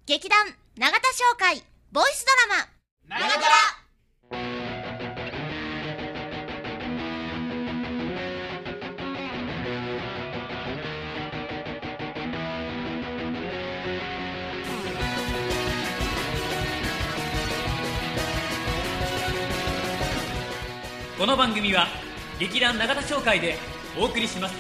劇団永田商会ボイスドラマ長虎。 この番組は劇団永田商会でお送りします。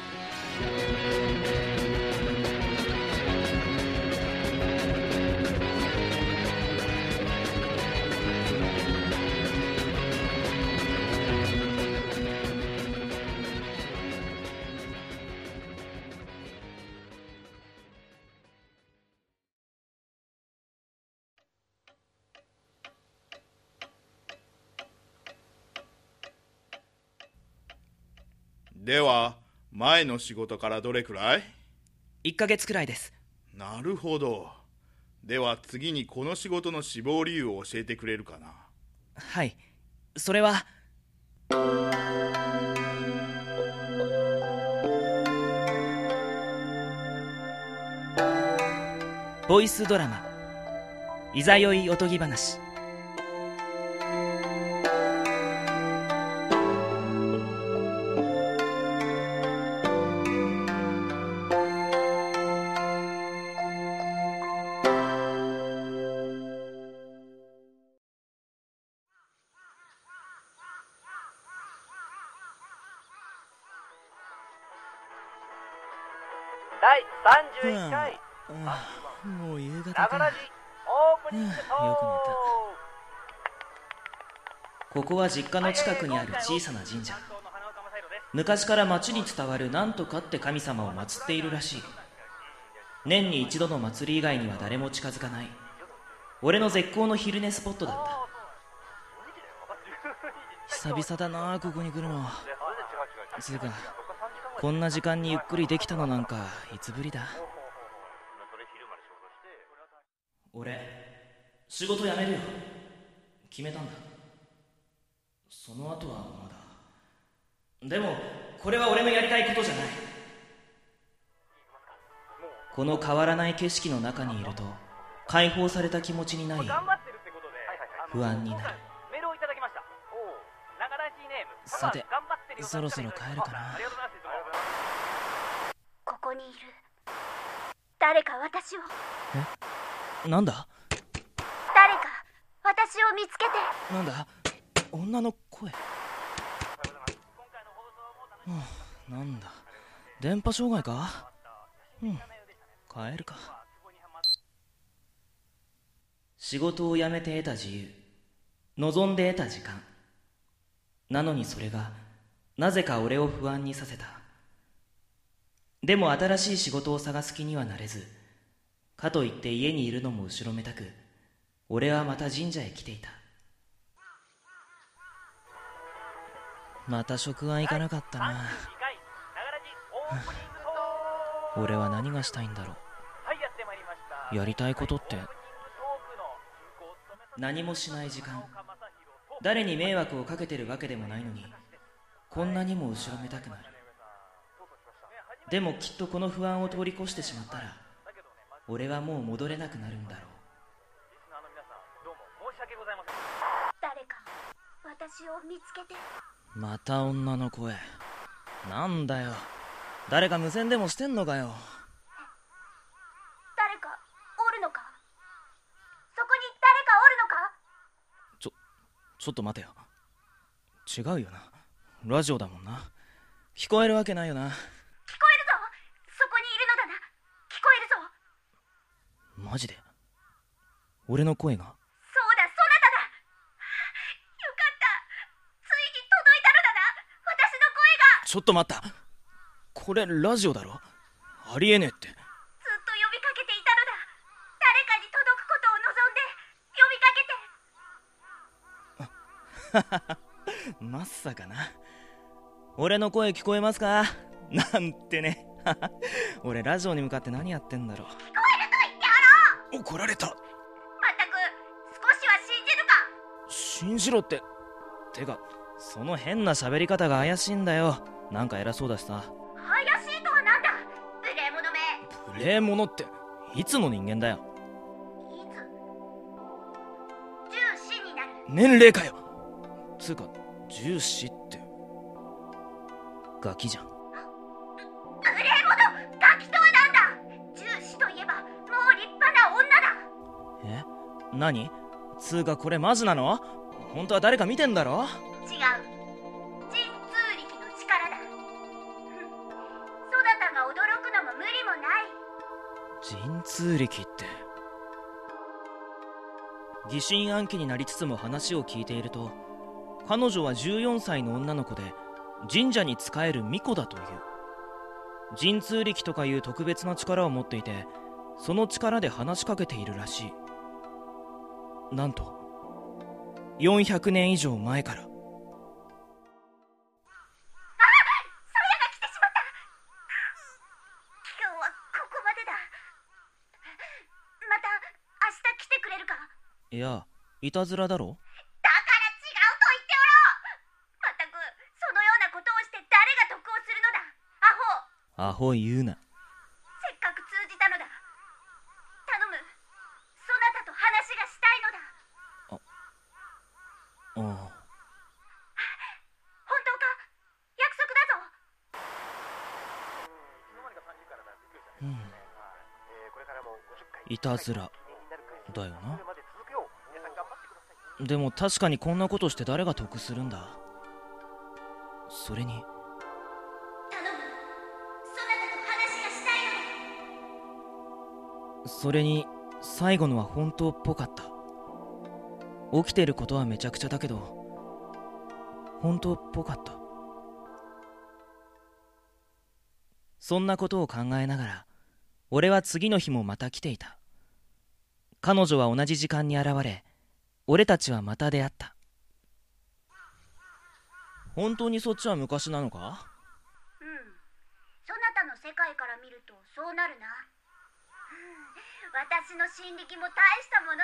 では前の仕事からどれくらい ？1ヶ月くらいです。 なるほど。では次にこの仕事の志望理由を教えてくれるかな？ はい、それはボイスドラマいざよいおとぎ話。 第31回もう夕方ながらじオープニングトーク。 よく寝た。ここは実家の近くにある小さな神社。昔から町に伝わるなんとかって神様を祀っているらしい。年に一度の祭り以外には誰も近づかない俺の絶好の昼寝スポットだった。久々だなここに来るの。つうかこんな時間にゆっくりできたのなんかいつぶりだ。俺仕事辞めるよ。決めたんだ。その後はまだ。でもこれは俺のやりたいことじゃない。この変わらない景色の中にいると解放された気持ちになり不安になる。さてそろそろ帰るかな。 ここにいる誰か私を。 なんだ誰か私を見つけて。 なんだ女の声。なんだ電波障害か。帰るか。仕事を辞めて得た自由、望んで得た時間。なのにそれがなぜか俺を不安にさせた。でも新しい仕事を探す気にはなれず、かといって家にいるのも後ろめたく、俺はまた神社へ来ていた。また職場行かなかったな。俺は何がしたいんだろう。やりたいことって何もしない時間。誰に迷惑をかけてるわけでもないのにこんなにも後ろめたくなる。でもきっとこの不安を通り越してしまったら俺はもう戻れなくなるんだろう。 誰か私を見つけて。 また女の声。なんだよ誰か無線でもしてんのかよ。 誰かおるのか。そこに誰かおるのか。 ちょっと待てよ。違うよな。ラジオだもんな。聞こえるわけないよな。 聞こえるぞ。そこにいるのだな。聞こえるぞ。 マジで俺の声が。 そうだ、そなただ。よかった。ついに届いたのだな、私の声が。 ちょっと待った。これラジオだろ。ありえねえって。 ずっと呼びかけていたのだ。誰かに届くことを望んで呼びかけて。 まさかな。俺の声聞こえますかなんてね。俺ラジオに向かって何やってんだろう。 聞こえると言ってあろう。 怒られた。 まったく少しは信じるか。 信じろって。てかその変な喋り方が怪しいんだよ。なんか偉そうだしさ。 怪しいとはなんだ。無礼者め。 無礼者っていつの人間だよ。 年齢かよ。つうか重視ってガキじゃん。 無礼者、ガキとはなんだ。重視といえばもう立派な女だ。 何？つうかこれマジなの？本当は誰か見てんだろ？ 違う、神通力の力だ。そなたが驚くのも無理もない。 神通力って。疑心暗鬼になりつつも話を聞いていると、彼女は14歳の女の子で神社に仕える巫女だという。神通力とかいう特別な力を持っていて、その力で話しかけているらしい。なんと400年以上前から。 ソヤが来てしまった。今日はここまでだ。また明日来てくれるか。 いや、いたずらだろ。 だから違うと言っておろう。まったくそのようなことをして誰が得をするのだ。アホ。 アホ言うな。 せっかく通じたのだ。頼む、そなたと話がしたいのだ。 ああ。 本当か？約束だぞ。 いたずらだよな。でも確かにこんなことして誰が得するんだ。それに頼む、そなたと話がしたいのだ。 それに最後のは本当っぽかった。起きてることはめちゃくちゃだけど本当っぽかった。そんなことを考えながら俺は次の日もまた来ていた。彼女は同じ時間に現れ、俺たちはまた出会った。本当にそっちは昔なのか？ そなたの世界から見るとそうなるな。私の心力も大したものだ。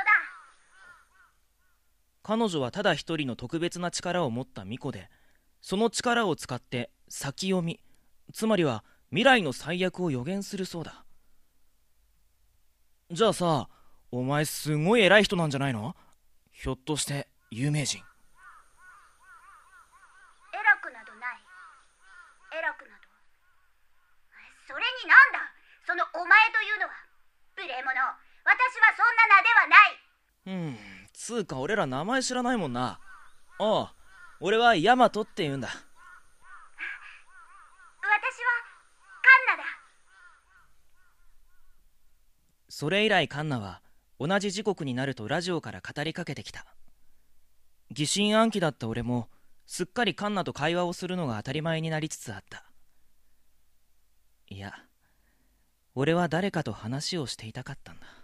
彼女はただ一人の特別な力を持った巫女で、その力を使って先読み、つまりは未来の最悪を予言するそうだ。じゃあさ、お前すごい偉い人なんじゃないの？ひょっとして有名人？ 偉くなどない。偉くなど。それになんだそのお前というのは。無礼者、私はそんな名ではない。 つうか俺ら名前知らないもんな。ああ、俺はヤマトって言うんだ。 私はカンナだ。 それ以来カンナは同じ時刻になるとラジオから語りかけてきた。疑心暗鬼だった俺もすっかりカンナと会話をするのが当たり前になりつつあった。いや、俺は誰かと話をしていたかったんだ。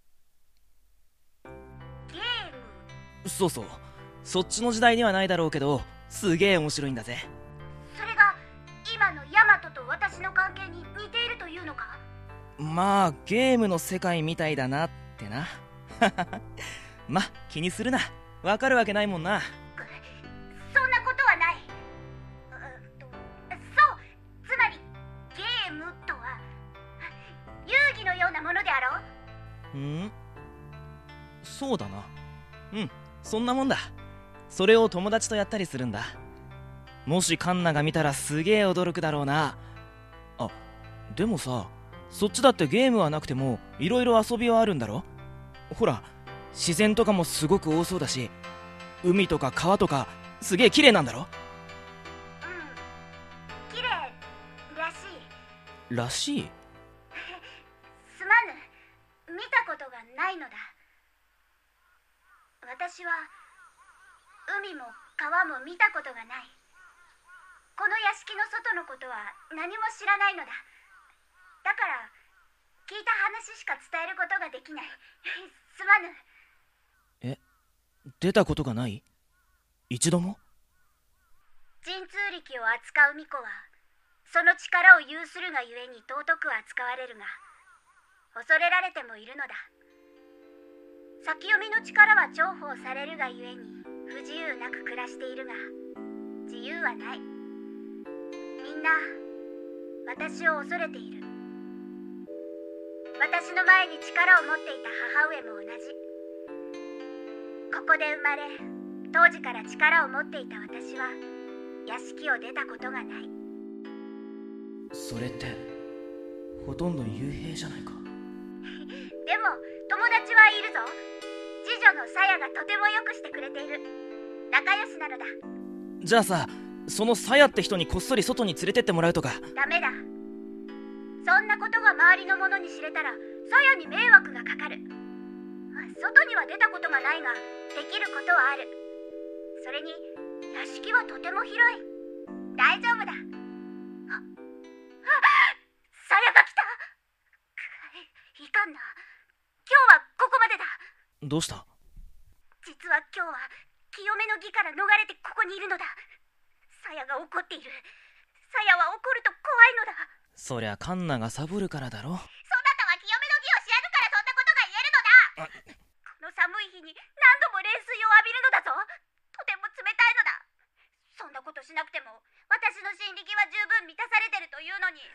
ゲーム？ そうそう、そっちの時代にはないだろうけどすげえ面白いんだぜ。 それが今のヤマトと私の関係に似ているというのか？ まあゲームの世界みたいだなってな。まあ気にするな、わかるわけないもんな。 そんなことはない。そう、つまりゲームとは遊戯のようなものであろう。 そうだな。そんなもんだ。それを友達とやったりするんだ。もしカンナが見たらすげえ驚くだろうな。あ、でもさ、そっちだってゲームはなくてもいろいろ遊びはあるんだろ？ほら、自然とかもすごく多そうだし、海とか川とかすげえ綺麗なんだろ？ 綺麗らしい。 らしい？ すまぬ、見たことがないのだ。私は海も川も見たことがない。この屋敷の外のことは何も知らないのだ。だから聞いた話しか伝えることができない。すまぬ。 出たことがない？一度も？ 神通力を扱う巫女はその力を有するがゆえに尊く扱われるが、恐れられてもいるのだ。先読みの力は重宝されるがゆえに不自由なく暮らしているが、自由はない。みんな私を恐れている。私の前に力を持っていた母上も同じ。ここで生まれ、 当時から力を持っていた私は屋敷を出たことがない。 それってほとんど幽閉じゃないか。 でも友達はいるぞ。次女のさやがとてもよくしてくれている。仲良しなのだ。 じゃあさ、そのさやって人にこっそり外に連れてってもらうとか。 ダメだ。そんなことが周りの者に知れたらさやに迷惑がかかる。外には出たことがないができることはある。それに屋敷はとても広い。大丈夫だ。さやが来た。いかんな。今日はここまでだ。 どうした？ 実は今日は清めの儀から逃れてここにいるのだ。さやが怒っている。さやは怒ると怖いのだ。 そりゃカンナがサボるからだろ。 そなたは清めの儀を知らぬからそんなことが言えるのだ。この寒い日に何度も冷水を浴びるのだぞ。とても冷たいのだ。そんなことしなくても私の心力は十分満たされてるというのに。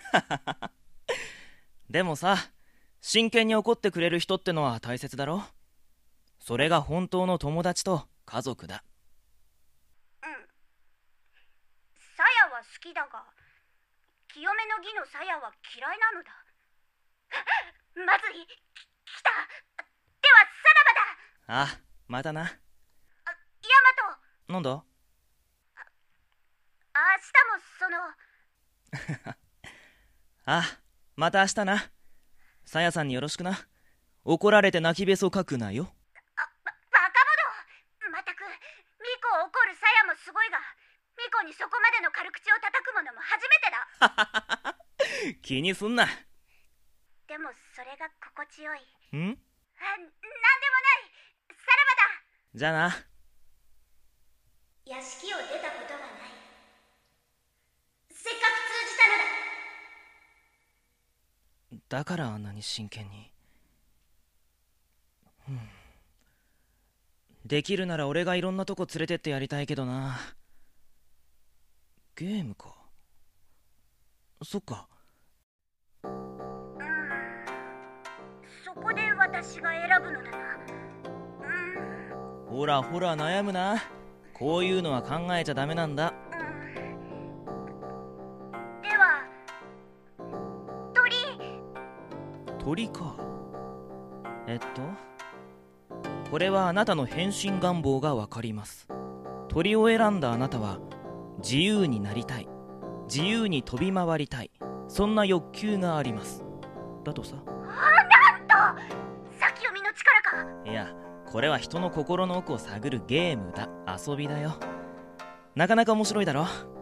でもさ、真剣に怒ってくれる人ってのは大切だろ。それが本当の友達と家族だ。 うん。さやは好きだが清めの儀のさやは嫌いなのだ。まずい。来た。ではさらばだ。 あ、またな。 ヤマト。 なんだ？ 明日もそのあ、また明日な。さやさんによろしくな。怒られて泣きべそかくなよ。 バカ者。まったくミコを怒るさやもすごいがミコにそこまでの軽口を叩くものも初めてだ。 気にすんな。 でもそれが心地よい。 ん？ なんでもない。さらばだ。 じゃあな。 屋敷を出たことがない。せっかく通じたのだ。 だからあんなに真剣に。できるなら俺がいろんなとこ連れてってやりたいけどな。ゲームか。そっか。 そこで私が選ぶのだな。 ほらほら悩むな。こういうのは考えちゃダメなんだ。 では鳥か。これはあなたの変身願望がわかります。鳥を選んだあなたは自由になりたい、自由に飛び回りたい、そんな欲求があります。だとさ。 なんと先読みの力か。 いや、これは人の心の奥を探るゲームだ。遊びだよ。なかなか面白いだろ。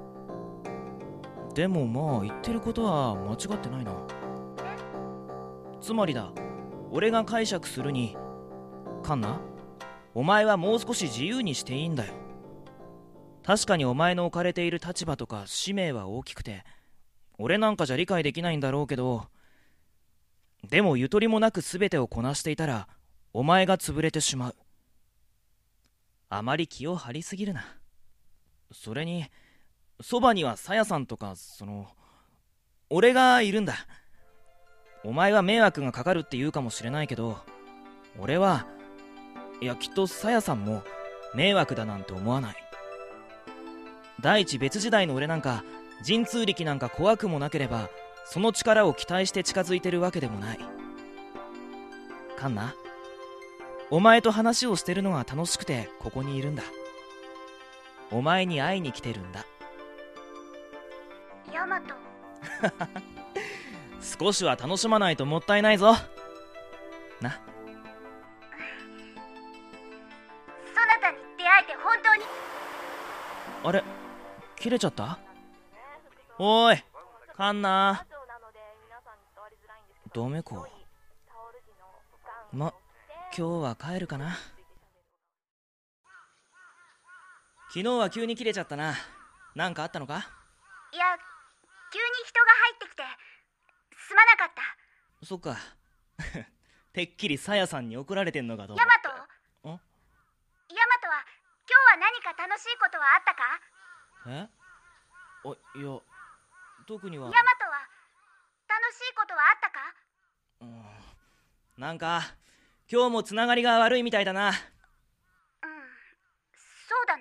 でもまあ言ってることは間違ってないな。つまりだ、俺が解釈するに、カンナ、お前はもう少し自由にしていいんだよ。確かにお前の置かれている立場とか使命は大きくて、俺なんかじゃ理解できないんだろうけど、でもゆとりもなく全てをこなしていたらお前が潰れてしまう。あまり気を張りすぎるな。それにそばにはさやさんとか俺がいるんだ。お前は迷惑がかかるって言うかもしれないけど、俺はいやきっとさやさんも迷惑だなんて思わない。第一別時代の俺なんか神通力なんか怖くもなければその力を期待して近づいてるわけでもない。カンナ、お前と話をしてるのが楽しくてここにいるんだ。お前に会いに来てるんだ。 ヤマト。 少しは楽しまないともったいないぞな。 そなたに出会えて本当に。 あれ、切れちゃった？おーい、カンナ。ダメか。今日は帰るかな。昨日は急に切れちゃったな。なんかあったのか？ いや、急に人が入ってきてすまなかった。 そっか。てっきりさやさんに怒られてんのかと。 ヤマト。ヤマトは今日は何か楽しいことはあったか？ いや、特には。 ヤマトは楽しいことはあったか？ なんか今日もつながりが悪いみたいだな。 そうだ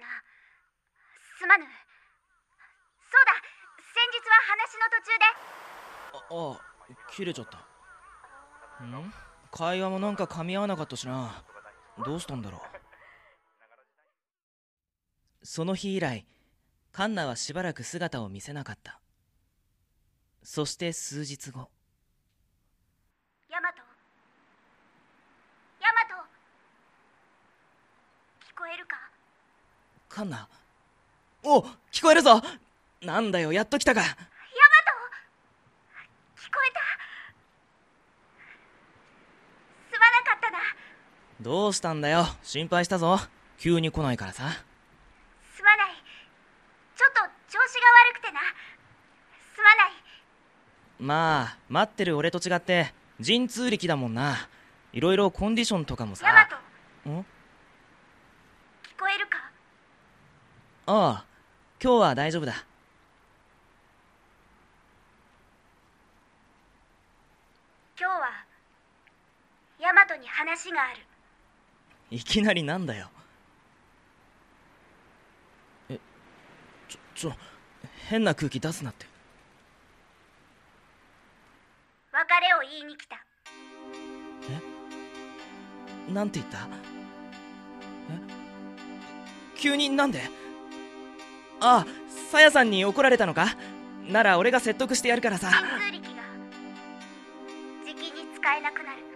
すまぬ。そうだ、先日は話の途中で。 切れちゃった。会話もなんか噛み合わなかったしな。どうしたんだろう。その日以来、カンナはしばらく姿を見せなかった。そして数日後。 ヤマト、聞こえるか？ カンナ。お、聞こえるぞ。なんだよ、やっと来たか。 ヤマト、聞こえた。すまなかったな。 どうしたんだよ、心配したぞ。急に来ないからさ。 すまない。ちょっと調子が悪くてな。すまない。 まあ、待ってる俺と違って神通力だもんな。いろいろコンディションとかもさ。 ヤマト、 ん？ 聞こえるか？ ああ、今日は大丈夫だ。 今日はヤマトに話がある。 いきなりなんだよ。変な空気出すなって。 別れを言いに来た。 なんて言った？急になんで？ああ、さやさんに怒られたのか？なら俺が説得してやるからさ。 神通力がじきに使えなくなる。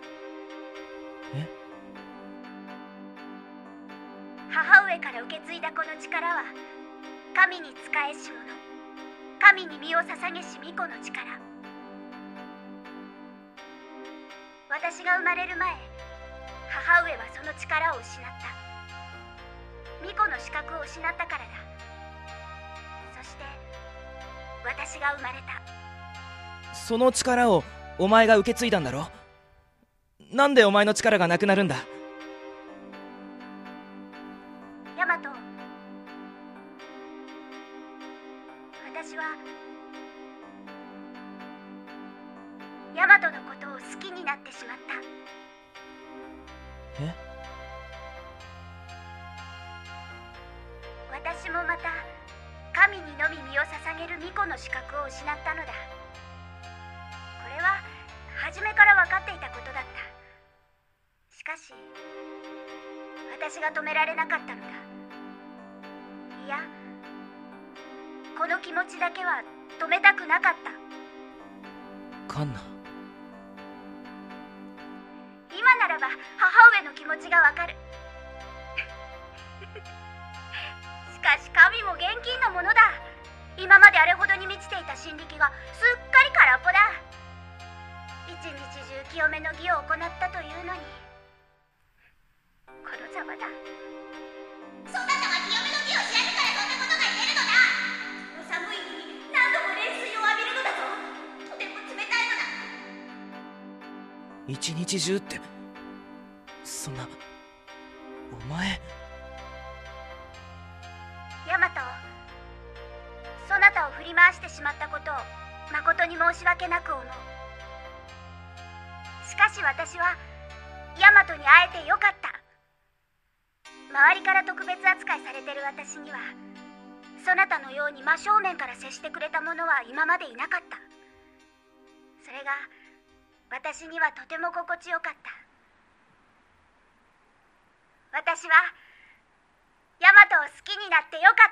母上から受け継いだこの力は神に仕えし者、神に身を捧げし巫女の力。私が生まれる前、母上はその力を失った。巫女の資格を失ったからだ。そして私が生まれた。 その力をお前が受け継いだんだろ？なんでお前の力がなくなるんだ？ ヤマト、私はヤマトのことを好きになってしまった。私もまた神にのみ身を捧げる巫女の資格を失ったのだ。これは初めから分かっていたことだった。しかし私が止められなかったのだ。いや、この気持ちだけは止めたくなかった。 カンナ。 今ならば母上の気持ちがわかる。しかし神も現金のものだ。今まであれほどに満ちていた神力がすっかり空っぽだ。一日中清めの儀を行ったというのに、このざまだ。そなたは清めの儀を知らぬからそんなことが言えるのだ。お寒い日に何度も冷水を浴びるのだぞ。とても冷たいのだ。 一日中って、そんな、お前。 ヤマト、そなたを振り回してしまったことを誠に申し訳なく思う。しかし私はヤマトに会えてよかった。周りから特別扱いされてる私には、そなたのように真正面から接してくれた者は今までいなかった。それが私にはとても心地よかった。私はヤマトを好きになってよかった。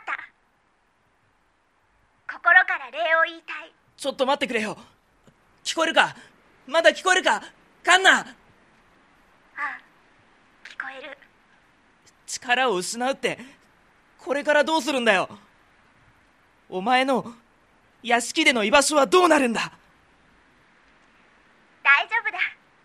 心から礼を言いたい。 ちょっと待ってくれよ。聞こえるか？まだ聞こえるか？カンナ。 ああ、聞こえる。 力を失うって、これからどうするんだよ。お前の屋敷での居場所はどうなるんだ？ 大丈夫だ。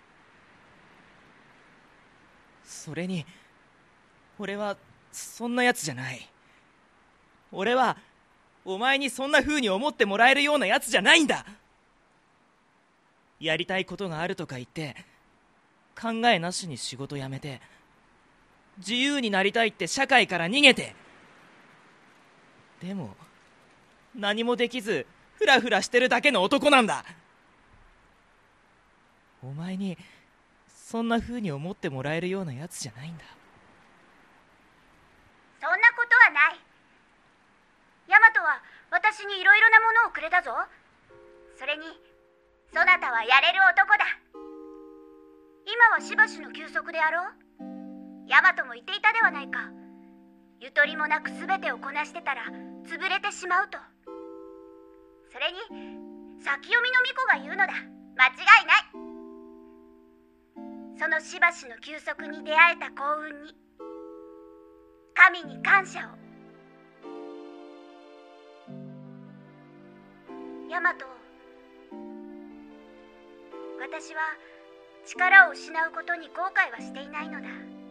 それに、俺はそんなやつじゃない。俺はお前にそんな風に思ってもらえるようなやつじゃないんだ。やりたいことがあるとか言って考えなしに仕事辞めて、自由になりたいって社会から逃げて、でも何もできずフラフラしてるだけの男なんだ。お前にそんな風に思ってもらえるようなやつじゃないんだ。 そんなことはない。 ヤマトは私にいろいろなものをくれたぞ。それにそなたはやれる男だ。今はしばしの休息であろう。ヤマトも言っていたではないか。ゆとりもなく全てをこなしてたら潰れてしまうと。それに先読みの巫女が言うのだ。間違いない。そのしばしの休息に出会えた幸運に神に感謝を。ヤマト、私は力を失うことに後悔はしていないのだ。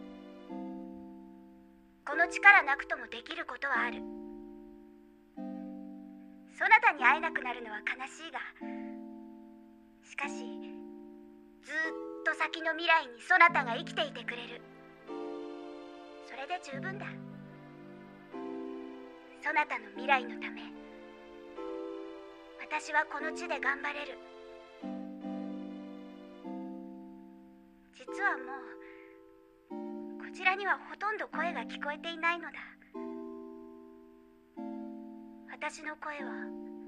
この力なくともできることはある。そなたに会えなくなるのは悲しいが、しかしずっと先の未来にそなたが生きていてくれる。それで十分だ。そなたの未来のため私はこの地で頑張れる。実はもうこちらにはほとんど声が聞こえていないのだ。私の声は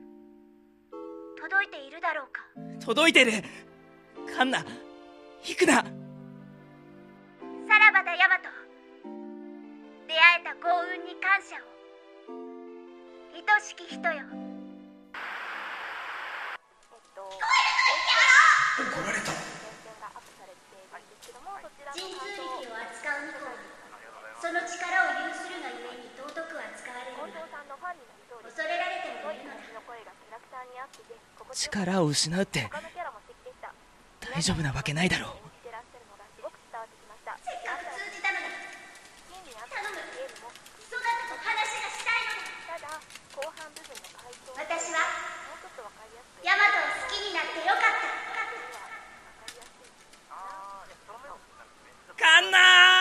届いているだろうか。 届いてる。カンナ、行くな。 さらばだヤマト。出会えた幸運に感謝を。愛しき人よ。 怒られた。 神通力を扱う巫女はその力を有するがゆえに尊く扱われるが、恐れられてもいるのだ。 力を失うって大丈夫なわけないだろう。 せっかく通じたのだ。頼む、そなたと話がしたいのだ。私はヤマトを好きになってよかった。 カンナ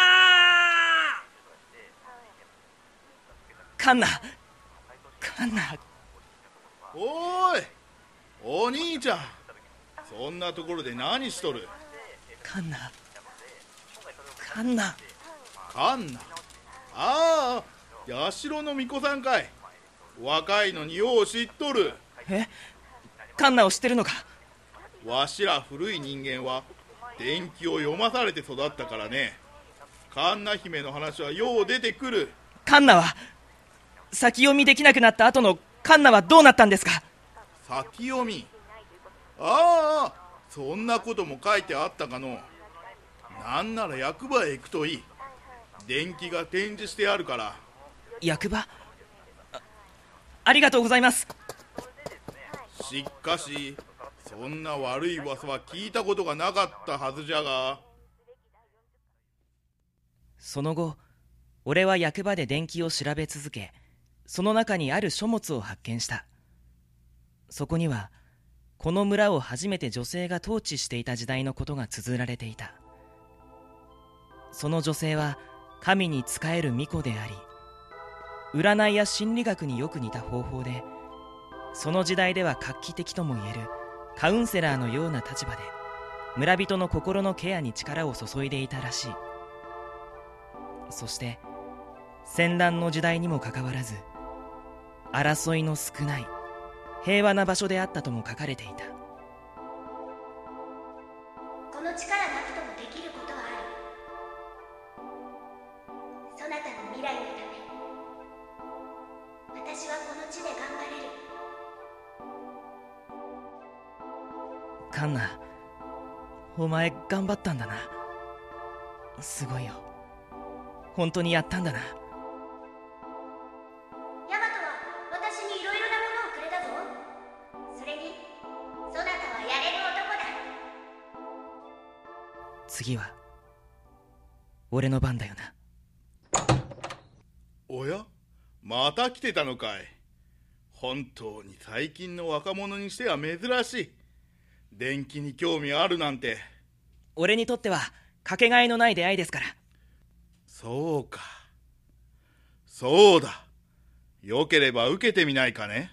ー、カンナ、カンナ。 おーい、お兄ちゃん、そんなところで何しとる。 カンナ、カンナ。 カンナ、ああ、社の巫女さんかい。若いのによう知っとる。 え、カンナを知ってるのか。 わしら古い人間は伝記を読まされて育ったからね。カンナ姫の話はよう出てくる。 カンナは先読みできなくなった後のカンナはどうなったんですか。 先読み、ああ、そんなことも書いてあったかの。なんなら役場へ行くといい。伝記が展示してあるから。 役場、ありがとうございます。 しかしそんな悪い噂は聞いたことがなかったはずじゃが。 その後、俺は役場で伝記を調べ続け、その中にある書物を発見した。そこにはこの村を初めて女性が統治していた時代のことが綴られていた。その女性は神に仕える巫女であり、占いや心理学によく似た方法で、その時代では画期的ともいえるカウンセラーのような立場で村人の心のケアに力を注いでいたらしい。そして戦乱の時代にもかかわらず、争いの少ない平和な場所であったとも書かれていた。 この力なくともできることはある。そなたの未来のため私はこの地で頑張れる。 カンナ、お前頑張ったんだな。すごいよ。本当にやったんだな。 ヤマトは私にいろいろなものをくれたぞ。それにそなたはやれる男だ。 次は俺の番だよな。 おや、また来てたのかい。本当に最近の若者にしては珍しい。伝記に興味あるなんて。 俺にとってはかけがえのない出会いですから。 そうか、そうだ。よければ受けてみないかね。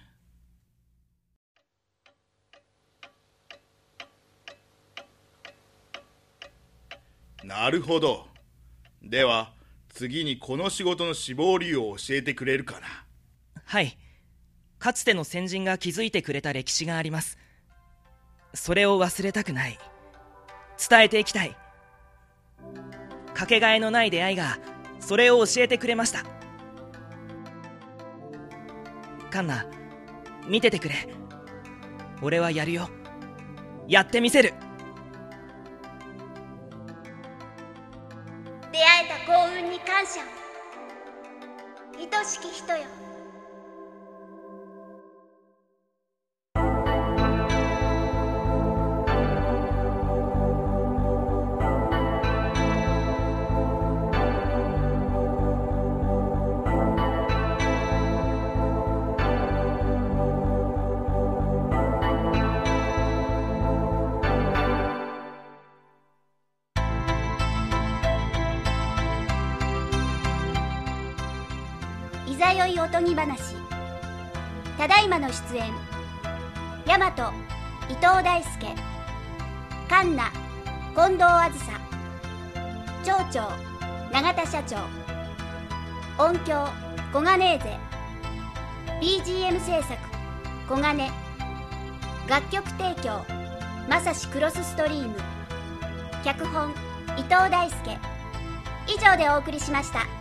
なるほど。では次にこの仕事の志望理由を教えてくれるかな。 はい、 かつての先人が築いてくれた歴史があります。それを忘れたくない。伝えていきたい。かけがえのない出会いがそれを教えてくれました。カンナ、見ててくれ。俺はやるよ。やってみせる。 出会えた幸運に感謝。愛しき人よ。いざよいおとぎ話。ただいまの出演、大和伊藤大輔、カンナ近藤あずさ、町長永田社長、音響小金ーゼ、 BGM 制作小金、楽曲提供まさしクロスストリーム、脚本伊藤大輔。以上でお送りしました。